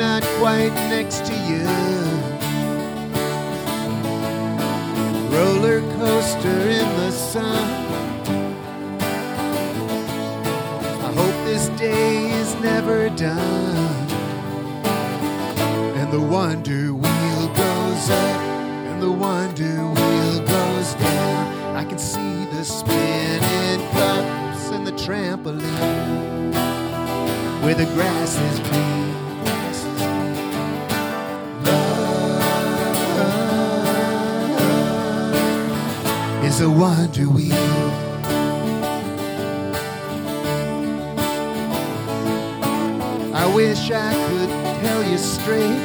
not quite next to you. Roller coaster in the sun. I hope this day is never done. And the wonder wheel goes up, and the wonder wheel goes down. I can see the spinning cups and the trampoline where the grass is green. Love is a wonder wheel. I wish I could tell you straight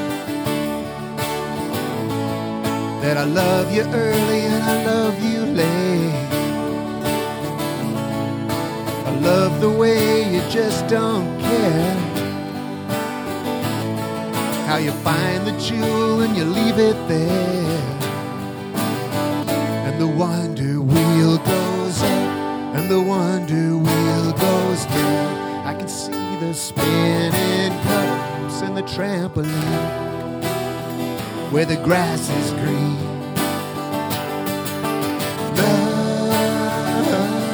that I love you early and I love you late. I love the way you just don't care, how you find the jewel and you leave it there. And the wonder wheel goes up and the wonder wheel goes down. I can see the spinning cups and the trampoline where the grass is green. Love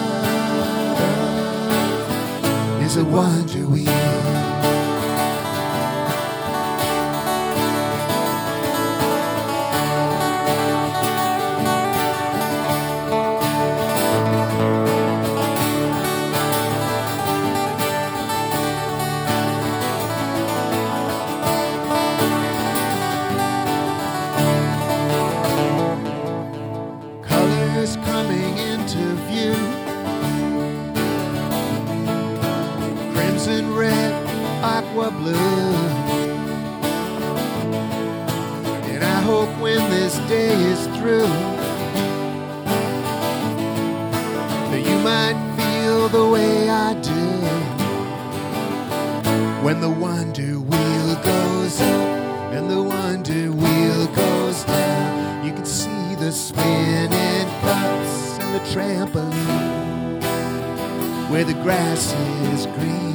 is a wonder wheel. Coming into view, crimson, red, aqua blue. And I hope when this day is through that you might feel the way I do when the wonder wheel goes up and the wonder wheel goes down. You can see the spinning cups and the trampoline where the grass is green.